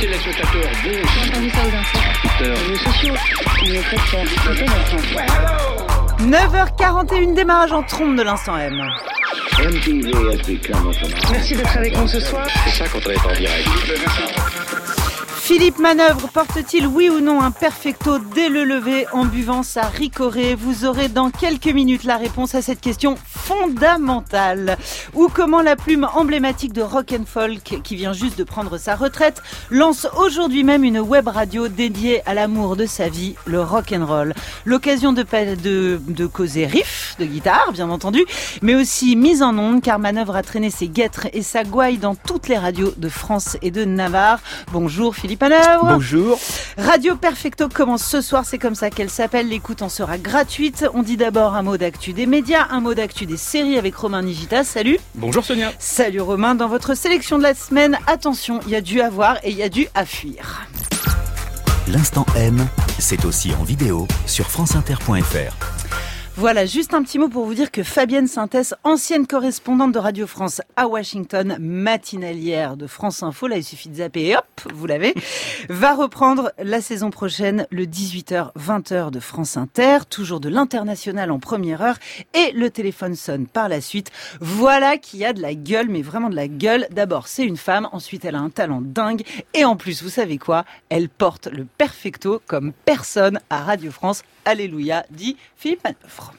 téléspectateurs, J'ai entendu ça aux infos. Les réseaux sociaux, on est très fiers. C'est 9h41, démarrage en trompe de l'instant M. Merci d'être avec nous ce soir. c'est ça quand on est en direct. Philippe Manœuvre porte-t-il oui ou non un perfecto dès le lever en buvant sa Ricoré? Vous aurez dans quelques minutes la réponse à cette question fondamentale. Ou comment la plume emblématique de rock and folk, qui vient juste de prendre sa retraite, lance aujourd'hui même une web radio dédiée à l'amour de sa vie, le rock and roll. L'occasion de causer riff de guitare, bien entendu, mais aussi mise en onde, car Manœuvre a traîné ses guêtres et sa gouaille dans toutes les radios de France et de Navarre. Bonjour Philippe Manœuvre. Bonjour. Radio Perfecto commence ce soir, c'est comme ça qu'elle s'appelle. L'écoute en sera gratuite. On dit d'abord un mot d'actu des médias, un mot d'actu des séries avec Romain Nigita. Salut. Bonjour Sonia. Salut Romain. Dans votre sélection de la semaine, attention, il y a du à voir et il y a du à fuir. L'instant M, c'est aussi en vidéo sur franceinter.fr. Voilà, juste un petit mot pour vous dire que Fabienne Sintès, ancienne correspondante de Radio France à Washington, matinalière de France Info, là il suffit de zapper et hop, vous l'avez, va reprendre la saison prochaine le 18h, 20h de France Inter, toujours de l'international en première heure, et le téléphone sonne par la suite. Voilà qui a de la gueule, mais vraiment de la gueule. D'abord, c'est une femme, ensuite elle a un talent dingue, et en plus, vous savez quoi, elle porte le perfecto comme personne à Radio France. Alléluia, dit Philippe Manœuvre.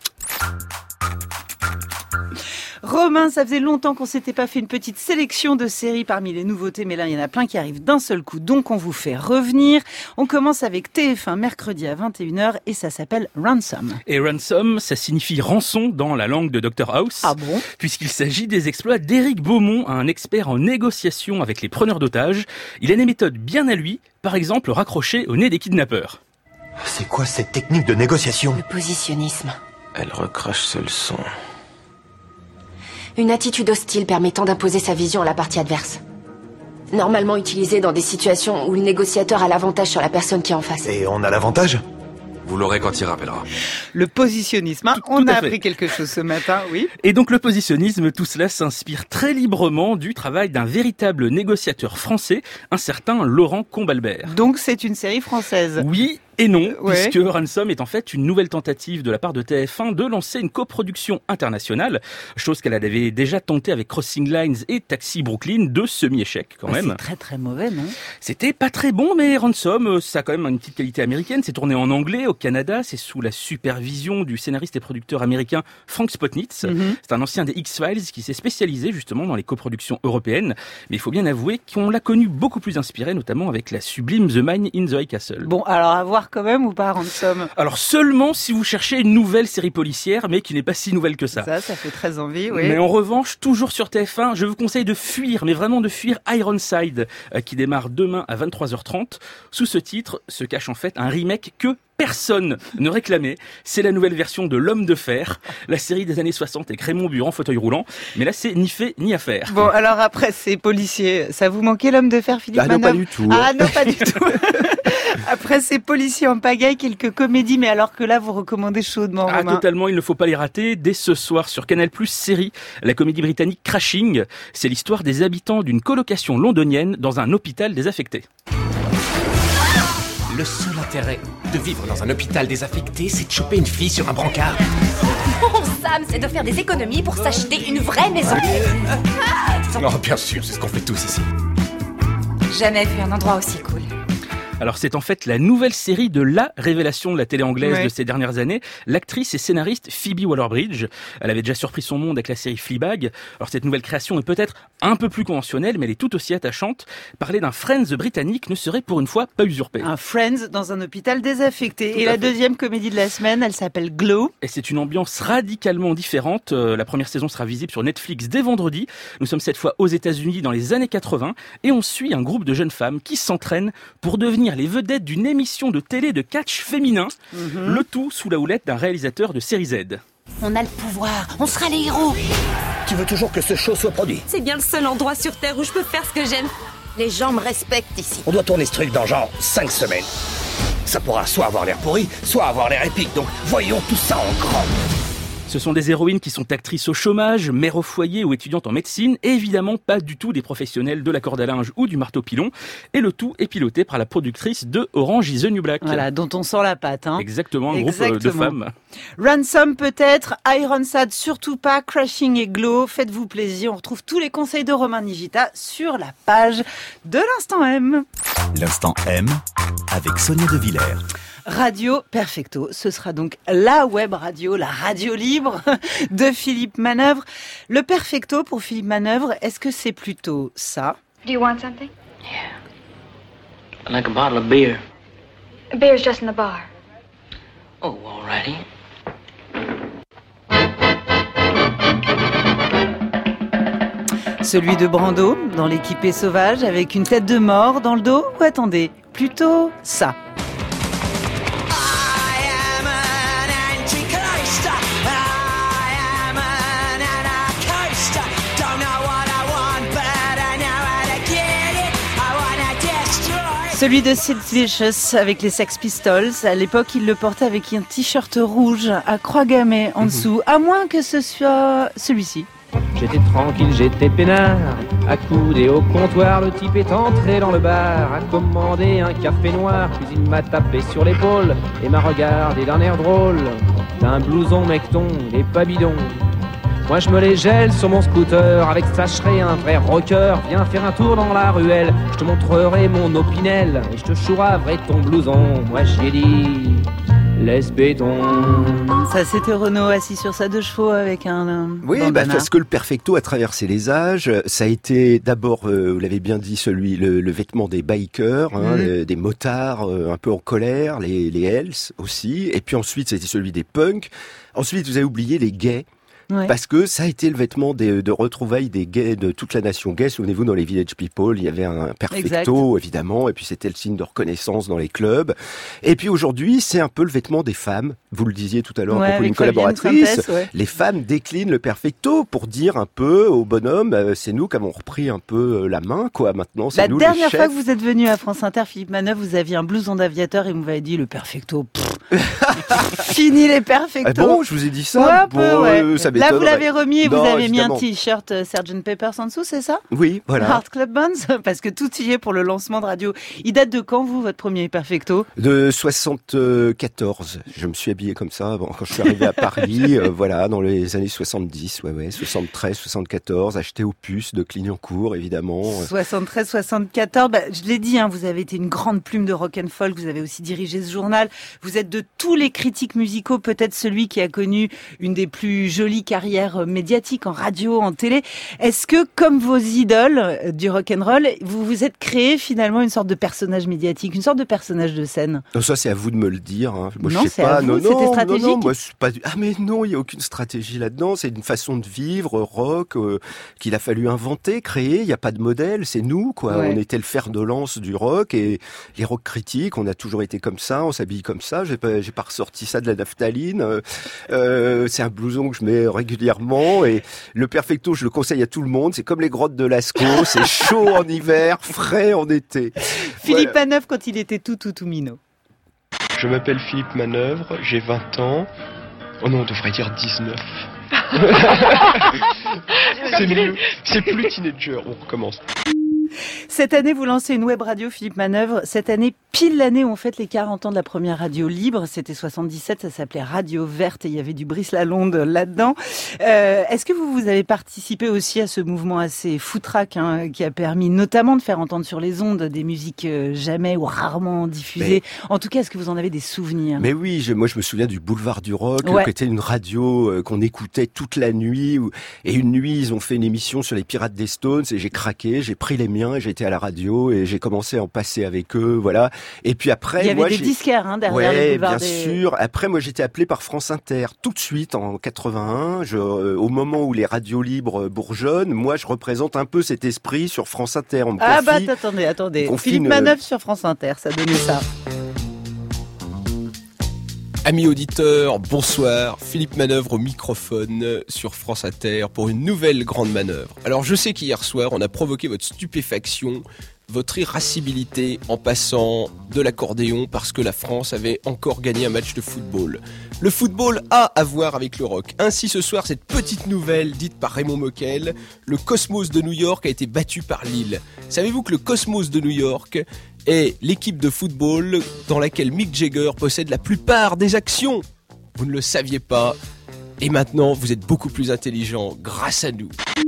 Romain, ça faisait longtemps qu'on s'était pas fait une petite sélection de séries parmi les nouveautés, mais là, il y en a plein qui arrivent d'un seul coup, donc on vous fait revenir. On commence avec TF1 mercredi à 21h et ça s'appelle Ransom. Et Ransom, ça signifie rançon dans la langue de Dr House. Ah bon ? Puisqu'il s'agit des exploits d'Éric Beaumont, un expert en négociation avec les preneurs d'otages. Il a des méthodes bien à lui, par exemple raccrocher au nez des kidnappeurs. C'est quoi cette technique de négociation ? Le positionnisme. Elle recrache seul son. Une attitude hostile permettant d'imposer sa vision à la partie adverse. Normalement utilisée dans des situations où le négociateur a l'avantage sur la personne qui est en face. Et on a l'avantage ? Vous l'aurez quand il rappellera. Le positionnisme, hein, on a appris quelque chose ce matin, oui. Et donc le positionnisme, tout cela s'inspire très librement du travail d'un véritable négociateur français, un certain Laurent Combalbert. Donc c'est une série française. Oui et non, Ouais. puisque Ransom est en fait une nouvelle tentative de la part de TF1 de lancer une coproduction internationale, chose qu'elle avait déjà tenté avec Crossing Lines et Taxi Brooklyn, deux semi-échecs quand même. C'est très très mauvais, non ? C'était pas très bon, mais Ransom, ça a quand même une petite qualité américaine. C'est tourné en anglais au Canada, c'est sous la supervision du scénariste et producteur américain Frank Spotnitz. C'est un ancien des X-Files qui s'est spécialisé justement dans les coproductions européennes. Mais il faut bien avouer qu'on l'a connu beaucoup plus inspiré, notamment avec la sublime The Man in the High Castle. Bon, alors à voir quand même ou pas, Ransom ? Alors seulement si vous cherchez une nouvelle série policière, mais qui n'est pas si nouvelle que ça. Ça fait très envie, oui. Mais en revanche, toujours sur TF1, je vous conseille de fuir, mais vraiment de fuir Ironside, qui démarre demain à 23h30. Sous ce titre se cache en fait un remake que personne ne réclamait. C'est la nouvelle version de L'Homme de Fer, la série des années 60 avec Raymond Buran, fauteuil roulant. Mais là, c'est ni fait ni à faire. Bon, alors après, c'est policier. Ça vous manquait L'Homme de Fer, Philippe Ah non, Manœuvre ? pas du tout. Ah non, pas du tout. Après, c'est policier en pagaille, quelques comédies, mais alors que là, vous recommandez chaudement, Ah, Romain. totalement, il ne faut pas les rater. Dès ce soir sur Canal+, série, la comédie britannique Crashing. C'est l'histoire des habitants d'une colocation londonienne dans un hôpital désaffecté. Le seul intérêt de vivre dans un hôpital désaffecté, c'est de choper une fille sur un brancard. Mon Sam, c'est de faire des économies pour s'acheter une vraie maison. Oh, bien sûr, c'est ce qu'on fait tous ici. Jamais vu un endroit aussi cool. Alors c'est en fait la nouvelle série de la révélation de la télé anglaise Ouais. de ces dernières années, l'actrice et scénariste Phoebe Waller-Bridge. Elle avait déjà surpris son monde avec la série Fleabag. Alors cette nouvelle création est peut-être un peu plus conventionnelle, mais elle est tout aussi attachante. Parler d'un Friends britannique ne serait pour une fois pas usurpé. Un Friends dans un hôpital désaffecté. Tout Et à la fait. deuxième comédie de la semaine, elle s'appelle Glow. Et c'est une ambiance radicalement différente. La première saison sera visible sur Netflix dès vendredi. Nous sommes cette fois aux États-Unis dans les années 80 et on suit un groupe de jeunes femmes qui s'entraînent pour devenir les vedettes d'une émission de télé de catch féminin. Le tout sous la houlette d'un réalisateur de série Z. On a le pouvoir, on sera les héros. Tu veux toujours que ce show soit produit. C'est bien le seul endroit sur Terre où je peux faire ce que j'aime. Les gens me respectent ici. On doit tourner ce truc dans genre 5 semaines. Ça pourra soit avoir l'air pourri, soit avoir l'air épique, donc voyons tout ça en grand. Ce sont des héroïnes qui sont actrices au chômage, mères au foyer ou étudiantes en médecine, et évidemment pas du tout des professionnels de la corde à linge ou du marteau-pilon. Et le tout est piloté par la productrice de Orange is the New Black. Voilà, dont on sent la patte. Hein. Exactement, un groupe de femmes. Ransom peut-être, Ironside surtout pas, Crashing et Glow, faites-vous plaisir. On retrouve tous les conseils de Romain Nigita sur la page de l'Instant M. L'Instant M avec Sonia De Villers. Radio Perfecto, ce sera donc la web radio, la radio libre de Philippe Manœuvre. Le Perfecto pour Philippe Manœuvre, est-ce que c'est plutôt ça? Do you want something? Yeah. I'd like a bottle of beer. Beer's just in the bar. Oh, alrighty. Celui de Brando, dans l'équipée sauvage, avec une tête de mort dans le dos? Ou attendez, plutôt ça? Celui de Sid Vicious avec les Sex Pistols. À l'époque, il le portait avec un t-shirt rouge à croix gammée en dessous, à moins que ce soit celui-ci. J'étais tranquille, j'étais peinard, accoudé au comptoir, le type est entré dans le bar, a commandé un café noir, puis il m'a tapé sur l'épaule et m'a regardé d'un air drôle. T'as un blouson mecton, il est pas bidon. Moi je me les gèle sur mon scooter, avec ça je serai un vrai rocker. Viens faire un tour dans la ruelle, je te montrerai mon opinel, et je te chouraverai ton blouson. Moi j'y ai dit, laisse béton. Ça c'était Renaud assis sur sa 2 chevaux avec un oui, parce que le Perfecto a traversé les âges. Ça a été d'abord, vous l'avez bien dit, le vêtement des bikers, des motards un peu en colère, les Hells aussi. Et puis ensuite c'était celui des punks. Ensuite vous avez oublié les gays. Ouais. Parce que ça a été le vêtement de retrouvailles des gays de toute la nation gay. Souvenez-vous, dans les Village People, il y avait un Perfecto, évidemment, et puis c'était le signe de reconnaissance dans les clubs. Et puis aujourd'hui, c'est un peu le vêtement des femmes. Vous le disiez tout à l'heure à propos d'une collaboratrice. Les femmes déclinent le Perfecto pour dire un peu au bonhomme, c'est nous qui avons repris un peu la main, quoi. Maintenant, c'est nous les chefs. La dernière fois que vous êtes venu à France Inter, Philippe Manœuvre, vous aviez un blouson d'aviateur et vous m'avez dit le Perfecto. Fini les Perfecto. Ah bon, je vous ai dit ça. Ça là, vous l'avez remis et vous avez mis un t-shirt Sgt Pepper's en dessous, c'est ça? Oui, voilà. Heart Club Bands, parce que tout y est pour le lancement de radio. Il date de quand, vous, votre premier Perfecto? De 74. Je me suis habillé comme ça quand je suis arrivé à Paris, voilà, dans les années 70, 73, 74, acheté aux puces de Clignancourt, évidemment. 73, 74, je l'ai dit, vous avez été une grande plume de rock and folk, vous avez aussi dirigé ce journal. Vous êtes de tous les critiques musicaux, peut-être celui qui a connu une des plus jolies carrières médiatiques en radio, en télé. Est-ce que, comme vos idoles du rock'n'roll, vous vous êtes créé finalement une sorte de personnage médiatique, une sorte de personnage de scène? Ça, c'est à vous de me le dire. Moi, non, je sais pas. C'était stratégique. Non, moi, c'est pas. Ah, mais non, il y a aucune stratégie là-dedans. C'est une façon de vivre rock qu'il a fallu inventer, créer. Il y a pas de modèle. C'est nous, quoi. Ouais. On était le fer de lance du rock et les rock critiques. On a toujours été comme ça. On s'habille comme ça. J'ai pas ressorti ça de la naphtaline. C'est un blouson que je mets régulièrement et le Perfecto, je le conseille à tout le monde. C'est comme les grottes de Lascaux. C'est chaud en hiver, frais en été. Philippe Manœuvre quand il était tout minot. Je m'appelle Philippe Manœuvre, j'ai 20 ans. Oh non, on devrait dire 19. C'est mieux. C'est plus teenager. On recommence. Cette année, vous lancez une web radio, Philippe Manœuvre. Cette année, pile l'année où on fête les 40 ans de la première radio libre. C'était 77, ça s'appelait Radio Verte et il y avait du Brice Lalonde là-dedans. Est-ce que vous avez participé aussi à ce mouvement assez foutraque qui a permis notamment de faire entendre sur les ondes des musiques jamais ou rarement diffusées? En tout cas, est-ce que vous en avez des souvenirs? Mais oui, moi je me souviens du Boulevard du Rock, qui était une radio qu'on écoutait toute la nuit. Et une nuit, ils ont fait une émission sur les Pirates des Stones et j'ai craqué, j'ai pris les miens et j'ai été à la radio et j'ai commencé à en passer avec eux, voilà. Et puis après, il y avait des disquaires derrière le boulevard. Bien sûr. Après, moi, j'étais appelé par France Inter tout de suite en 81. Au moment où les radios libres bourgeonnent, moi, je représente un peu cet esprit sur France Inter. Attendez. Philippe Manœuvre sur France Inter, ça donnait ça. Amis auditeurs, bonsoir. Philippe Manœuvre au microphone sur France Inter pour une nouvelle grande manœuvre. Alors je sais qu'hier soir on a provoqué votre stupéfaction votre irascibilité en passant de l'accordéon parce que la France avait encore gagné un match de football. Le football a à voir avec le rock. Ainsi ce soir, cette petite nouvelle dite par Raymond Moquel, le Cosmos de New York a été battu par Lille. Savez-vous que le Cosmos de New York est l'équipe de football dans laquelle Mick Jagger possède la plupart des actions? Vous ne le saviez pas. Et maintenant, vous êtes beaucoup plus intelligent grâce à nous.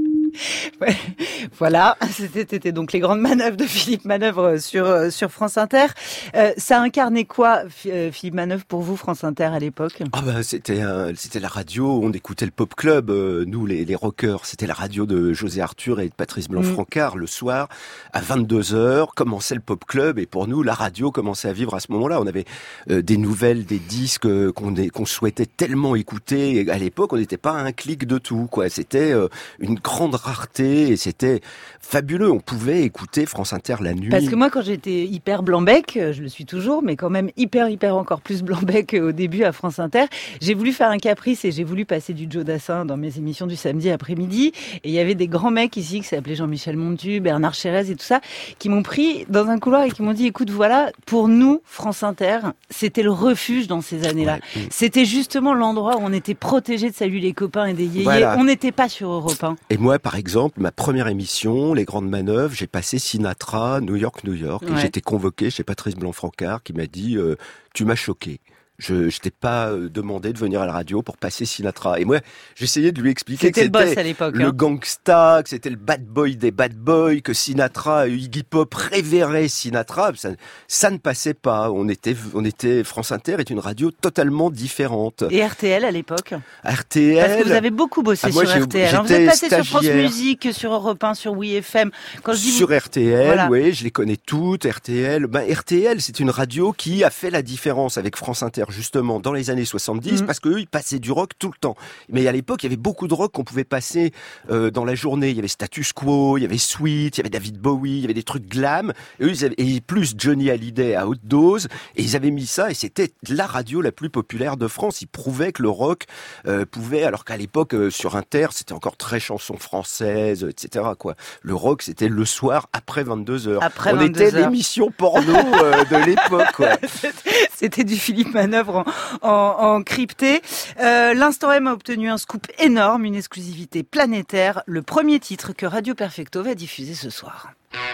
Ouais, voilà, c'était donc les grandes manœuvres de Philippe Manœuvre sur France Inter. Ça incarnait quoi, Philippe Manœuvre, pour vous, France Inter, à l'époque? Ah bah c'était la radio, on écoutait le Pop Club, nous les rockers, c'était la radio de José Arthur et de Patrice Blanc-Francard le soir, à 22h, commençait le Pop Club, et pour nous, la radio commençait à vivre à ce moment-là. On avait des nouvelles, des disques qu'on souhaitait tellement écouter, et à l'époque, on n'était pas à un clic de tout, quoi. C'était une grande rareté et c'était fabuleux. On pouvait écouter France Inter la nuit. Parce que moi, quand j'étais hyper blanc-bec, je le suis toujours, mais quand même hyper encore plus blanc-bec au début à France Inter, j'ai voulu faire un caprice et j'ai voulu passer du Joe Dassin dans mes émissions du samedi après-midi. Et il y avait des grands mecs ici qui s'appelaient Jean-Michel Montu, Bernard Chérez et tout ça, qui m'ont pris dans un couloir et qui m'ont dit, écoute, voilà, pour nous, France Inter, c'était le refuge dans ces années-là. Ouais. C'était justement l'endroit où on était protégé de Salut les copains et des yéyés. Voilà. On n'était pas sur Europe 1. Et moi, par exemple, ma première émission, Les Grandes Manœuvres, j'ai passé Sinatra, New York. Ouais. Et j'ai été convoqué chez Patrice Blanc-Francard qui m'a dit tu m'as choqué. Je t'ai pas demandé de venir à la radio pour passer Sinatra. Et moi, j'essayais de lui expliquer que c'était le gangsta, que c'était le bad boy des bad boys, que Sinatra, Iggy Pop révérait Sinatra. Ça ne passait pas. On était France Inter est une radio totalement différente. Et RTL à l'époque? RTL. Parce que vous avez beaucoup bossé sur RTL. Alors, vous êtes passé sur France Musique, sur Europe 1, sur Oui FM. Sur RTL, voilà. Oui, je les connais toutes. RTL, RTL, c'est une radio qui a fait la différence avec France Inter. Justement dans les années 70 parce qu'eux ils passaient du rock tout le temps. Mais à l'époque il y avait beaucoup de rock qu'on pouvait passer dans la journée. Il y avait Status Quo, il y avait Sweet, il y avait David Bowie, il y avait des trucs glam. Et eux et plus Johnny Hallyday à haute dose. Et ils avaient mis ça et c'était la radio la plus populaire de France. Ils prouvaient que le rock pouvait, alors qu'à l'époque sur Inter c'était encore très chanson française, etc. Quoi. Le rock c'était le soir après 22h. On était l'émission porno de l'époque. Quoi. C'était du Philippe Manœuvre en crypté. L'Instant M a obtenu un scoop énorme, une exclusivité planétaire, le premier titre que Radio Perfecto va diffuser ce soir.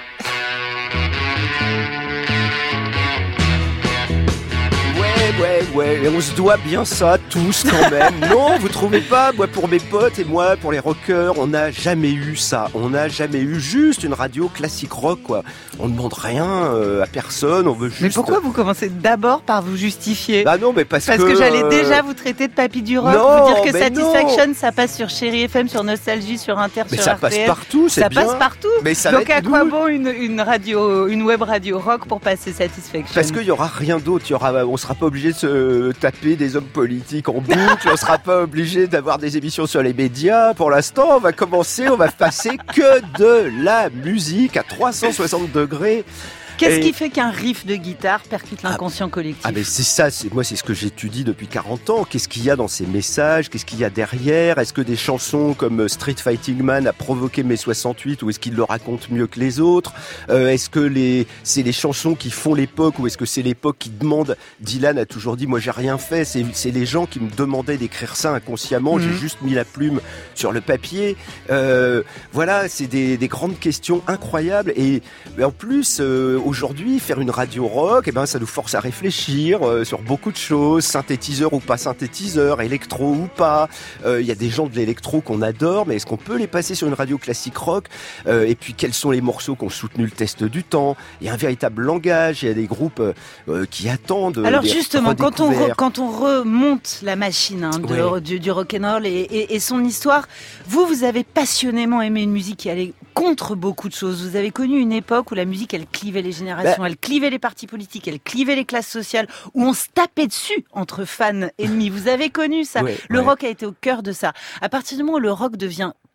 Ouais, et on se doit bien ça tous quand même. Non, vous trouvez pas? Moi pour mes potes et moi pour les rockers, on n'a jamais eu ça. On n'a jamais eu juste une radio classique rock, quoi. On ne demande rien à personne, on veut juste... Mais pourquoi vous commencez d'abord par vous justifier? Bah non, mais parce que j'allais déjà vous traiter de papy du rock, non, vous dire que Satisfaction, ça passe sur Chéri FM, sur Nostalgie, sur Inter, mais sur ça RTL. Passe partout, c'est bien. Ça passe partout. Mais ça donc à quoi bon une web radio rock pour passer Satisfaction? Parce qu'il y aura rien d'autre. On sera pas obligé de se taper des hommes politiques en boucle. On sera pas obligé d'avoir des émissions sur les médias. Pour l'instant, on va passer que de la musique à 360 degrés. Qu'est-ce qui fait qu'un riff de guitare percute l'inconscient collectif? Mais c'est ça, c'est ce que j'étudie depuis 40 ans. Qu'est-ce qu'il y a dans ces messages? Qu'est-ce qu'il y a derrière? Est-ce que des chansons comme Street Fighting Man a provoqué mai 68 ou est-ce qu'il le raconte mieux que les autres? Est-ce que c'est les chansons qui font l'époque ou est-ce que c'est l'époque qui demande? Dylan a toujours dit, moi j'ai rien fait, c'est les gens qui me demandaient d'écrire ça inconsciemment, j'ai juste mis la plume sur le papier. Voilà, c'est des grandes questions incroyables et en plus... Aujourd'hui, faire une radio rock, ça nous force à réfléchir sur beaucoup de choses, synthétiseur ou pas synthétiseur, électro ou pas. Il y a des gens de l'électro qu'on adore, mais est-ce qu'on peut les passer sur une radio classique rock? Et puis, quels sont les morceaux qui ont soutenu le test du temps? Il y a un véritable langage, il y a des groupes qui attendent. Alors justement, quand on remonte la machine du rock'n'roll et son histoire, vous avez passionnément aimé une musique qui allait contre beaucoup de choses. Vous avez connu une époque où la musique, elle clivait les générations, elle clivait les partis politiques, elle clivait les classes sociales, où on se tapait dessus entre fans ennemis. Vous avez connu ça. Le rock a été au cœur de ça. À partir du moment où le rock devient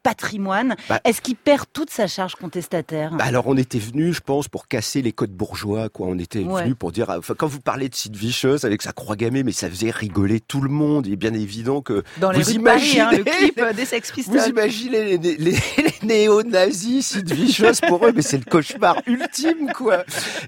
patrimoine. Est-ce qu'il perd toute sa charge contestataire? Alors on était venu, je pense, pour casser les codes bourgeois, quoi. On était venu pour dire, enfin, quand vous parlez de Sid Vicious avec sa croix gammée, mais ça faisait rigoler tout le monde. Il est bien évident que dans les rues de Paris, le clip des Sex Pistols. Vous imaginez les néo-nazis, Sid Vicious pour eux, mais c'est le cauchemar ultime, quoi.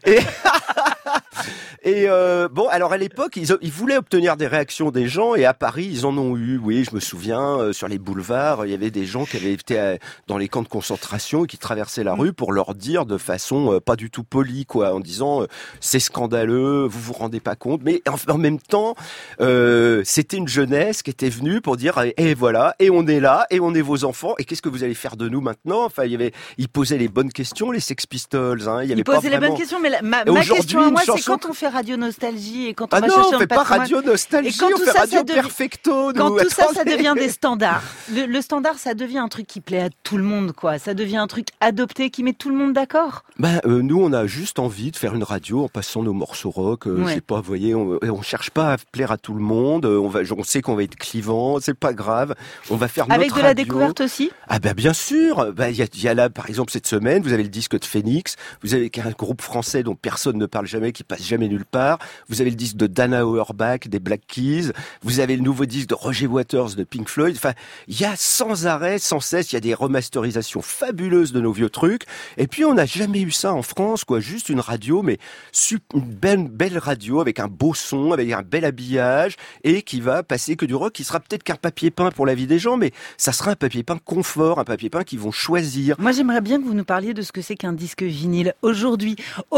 Et bon, alors à l'époque, ils voulaient obtenir des réactions des gens, et à Paris, ils en ont eu. Oui, je me souviens, sur les boulevards, il y avait des gens qui avaient été dans les camps de concentration et qui traversaient la rue pour leur dire de façon pas du tout polie, quoi, en disant c'est scandaleux, vous vous rendez pas compte. Mais en même temps, c'était une jeunesse qui était venue pour dire et voilà, et on est là, et on est vos enfants, et qu'est-ce que vous allez faire de nous maintenant? Enfin, ils posaient les bonnes questions, les Sex Pistols. Hein, ils posaient les bonnes questions, mais ma question à moi, c'est quand on fait Radio Nostalgie et quand on va chercher on fait pas Radio Nostalgie, on fait Radio Perfecto. Quand tout ça devient des standards. Le standard, ça devient un truc qui plaît à tout le monde, quoi. Ça devient un truc adopté qui met tout le monde d'accord. Nous, on a juste envie de faire une radio en passant nos morceaux rock. Je sais pas, vous voyez, on cherche pas à plaire à tout le monde. On sait qu'on va être clivant, c'est pas grave. On va faire notre radio. Avec de la découverte aussi. Bien sûr. Il y a là, par exemple, cette semaine, vous avez le disque de Phoenix. Vous avez un groupe français dont personne ne parle jamais, qui passe jamais nulle part. Vous avez le disque de Dana Auerbach, des Black Keys. Vous avez le nouveau disque de Roger Waters, de Pink Floyd. Enfin, il y a sans arrêt, sans cesse, il y a des remasterisations fabuleuses de nos vieux trucs. Et puis, on n'a jamais eu ça en France, quoi. Juste une radio, mais une belle radio avec un beau son, avec un bel habillage et qui va passer que du rock, qui sera peut-être qu'un papier peint pour la vie des gens, mais ça sera un papier peint confort, un papier peint qu'ils vont choisir. Moi, j'aimerais bien que vous nous parliez de ce que c'est qu'un disque vinyle. Aujourd'hui,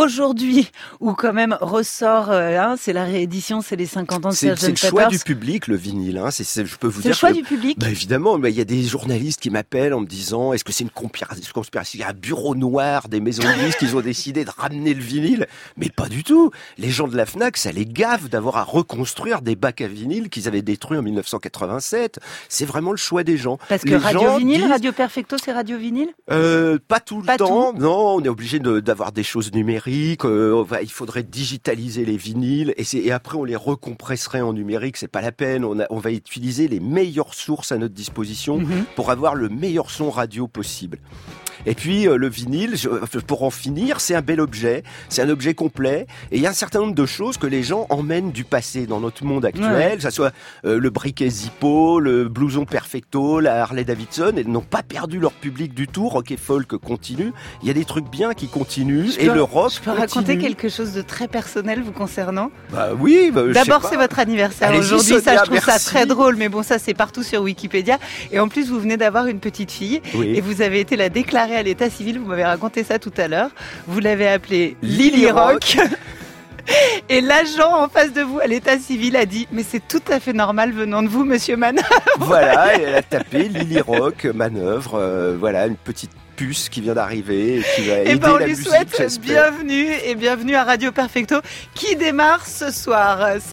où quand même ressort, c'est la réédition, c'est les 50 ans de Sgt. Pepper's. C'est le choix du public, le vinyle. Je peux vous dire. C'est le choix du public. Évidemment, il y a des journalistes qui m'appellent en me disant, est-ce que c'est une conspiration? Il y a un bureau noir des maisons de disques qui ont décidé de ramener le vinyle. Mais pas du tout. Les gens de la Fnac, ça les gave d'avoir à reconstruire des bacs à vinyle qu'ils avaient détruits en 1987. C'est vraiment le choix des gens. Parce que Radio Vinyle, Radio Perfecto, c'est Radio Vinyle? Pas tout le temps. Non, on est obligé d'avoir des choses numériques. Il faudrait digitaliser les vinyles et après on les recompresserait en numérique. C'est pas la peine. On va utiliser les meilleures sources à notre disposition pour avoir le meilleur son radio possible. Et puis le vinyle, pour en finir, c'est un bel objet, c'est un objet complet, et il y a un certain nombre de choses que les gens emmènent du passé dans notre monde actuel, que ça soit le briquet Zippo, le blouson Perfecto, la Harley Davidson, elles n'ont pas perdu leur public du tout. Rock et folk continue, il y a des trucs bien qui continuent, le rock Je peux raconter quelque chose de très personnel vous concernant? Oui. D'abord, c'est votre anniversaire aujourd'hui, ça je trouve ça très drôle, mais bon, ça c'est partout sur Wikipédia, et en plus vous venez d'avoir une petite fille, et vous avez été la déclarer à l'état civil, vous m'avez raconté ça tout à l'heure, vous l'avez appelée Lily Rock. Et l'agent en face de vous à l'état civil a dit mais c'est tout à fait normal venant de vous, monsieur Manœuvre. Voilà, elle a tapé Lily Rock Manœuvre, voilà, une petite puce qui vient d'arriver et qui va aider la musique. On lui souhaite bienvenue à Radio Perfecto qui démarre ce soir.